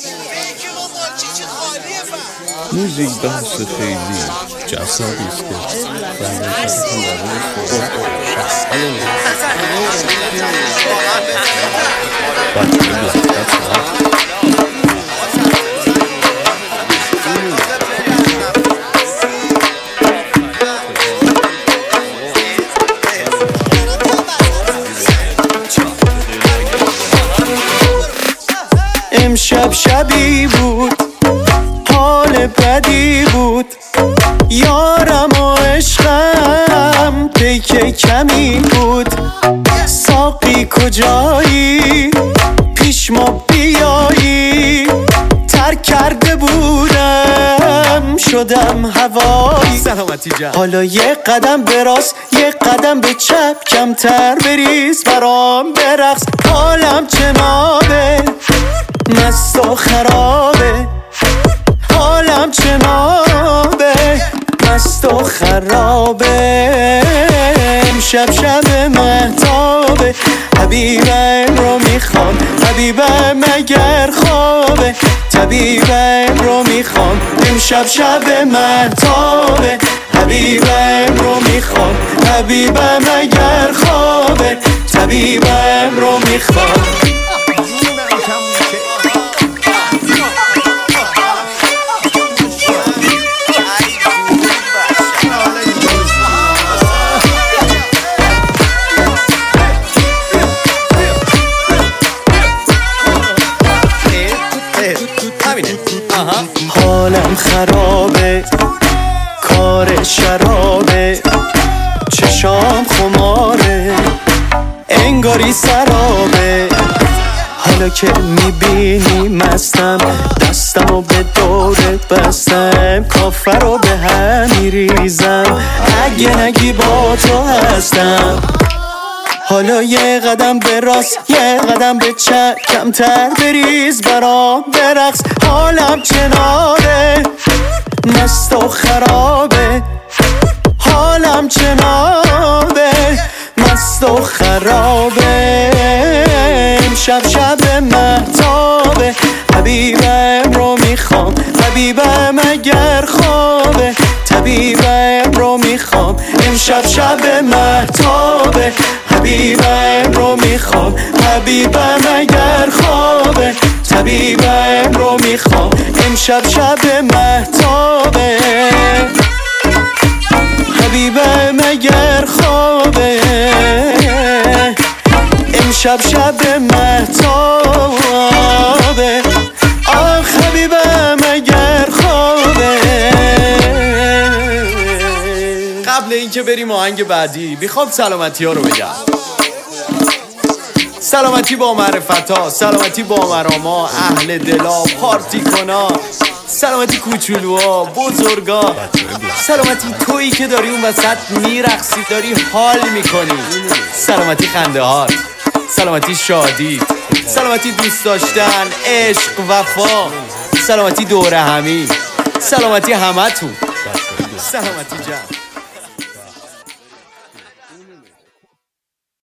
موزیک بحث خیلی جذابی است که امشب شبی بود، حال بدی بود، یارم و عشقم پیک کمی بود. ساقی کجایی؟ پیش ما بیایی. ترک کرده بودم شدم هوایی. سلامتی جان. حالا یه قدم به راست یه قدم به چپ، کمتر بریز برام برقص. حالم جنابه مست و خرابه، حالم جنابه مست و خرابه. امشب شب مهتابه، حبیبم رو میخوام، حبیبم اگر خوابه، طبیبم رو میخوام. امشب شب مهتابه، حبیبم رو میخوام، حبیبم اگر خوابه، طبیبم رو میخوام. حالم خرابه، کار شرابه، چشام خماره، انگاری سرابه. حالا که میبینی مستم، دستمو به دورت بستم، کافر رو به هم میریزم، اگه نگی با تو هستم. حالا یه قدم به راست یه قدم به چپ، کمتر بریز برام برقص. حالم جنابه مست و خرابه، حالم جنابه مست و خرابه. امشب شب مهتابه، حبیبم رو میخوام، حبیبم اگر خوابه، طبیبم رو میخوام. امشب شب مهتابه، حبیبم رو میخوام، حبیبم اگر خوابه، طبیبم رو میخوام. امشب شب مهتابه، حبیبم اگر خوابه، امشب شب مهتابه، آخ حبیبم اگر خوابه. قبل اینکه بریم آهنگ بعدی میخوام سلامتی ها رو بگم. سلامتی با معرفتا، سلامتی با مراما، اهل دلا، پارتی کنا، سلامتی کوچولوها، بزرگا، سلامتی تویی که داری اون وسط میرقصی، داری حال میکنی، سلامتی خنده هات، سلامتی شادی، سلامتی دوست داشتن، عشق، وفا، سلامتی دوره همی، سلامتی همتون. سلامتی جان.